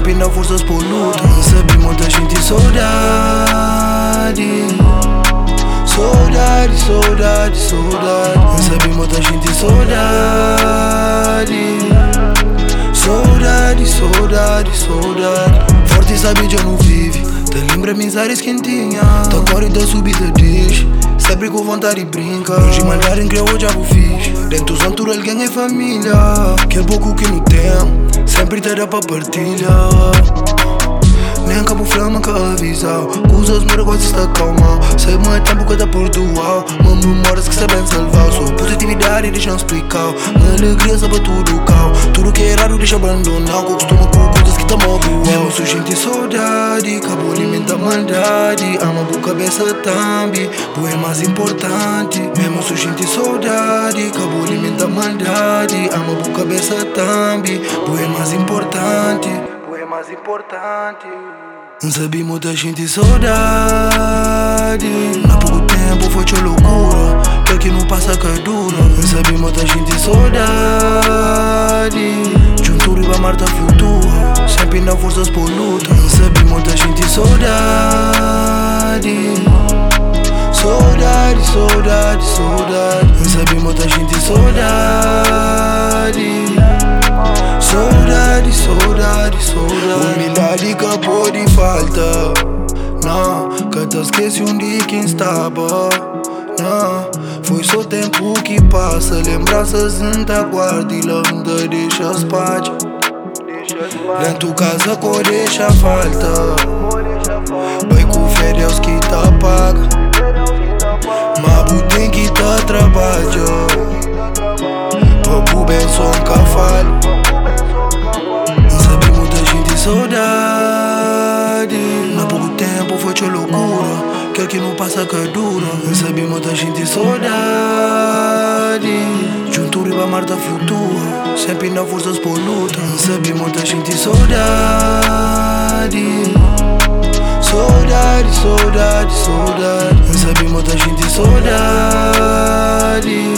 sempre na forças por luta. Recebi muita gente saudade. Saudade, saudade, saudade. Recebi muita gente saudade. Saudade, saudade, saudade. Forte sabe já não vive. Te lembra mensagens quentinhas. Tá corre da subida diz. Sempre com vontade brinca. Hoje mandar em que eu já vou fiz. Dentro dos antros alguém é família. Que é pouco que não tem, sempre te dá pra partilhar. Nem cabo flama que avisar. Usas negócios está calma. Sei muito tempo que tá Portugal. Mas memórias que sabem salvar. Sua positividade deixa explicar. Minha alegria sabe tudo cal. Tudo que é raro deixa abandonar. Que costuma com coisas que tá móvel. Mesmo se gente saudade, cabo alimenta maldade. Ama por cabeça tambi, pois é mais importante. Mesmo se gente saudade, cabo alimenta maldade. Ama por cabeça tambi, pois é mais importante. Mais importante. Sabe muita gente saudade. Há pouco tempo foi tua loucura. Que aqui não passa que é dura. Sabe muita gente saudade. Juntura e Marta flutua. Sempre na forças por luta. Sabe muita gente saudade. Saudade, saudade, saudade. Sabe muita gente saudade. Saudade, saudade, saudade. Humildade que pode falta. Não, que te esqueci dia quem estava. Não, foi só tempo que passa. Lembranças ainda guarda e lá ainda deixa espaço. Dentro casa cor deixa falta. Vai com férias que tá paga. Mas tem que tá trabalho. Papo bem só um cavalo. Saudade. Há pouco tempo foi tua loucura. Que aqui não passa que é dura. Recebi muita gente saudade. Juntura e Marta flutua. Sempre na forças por luta. Recebi muita gente saudade. Saudade, saudade, saudade. Recebi muita gente saudade.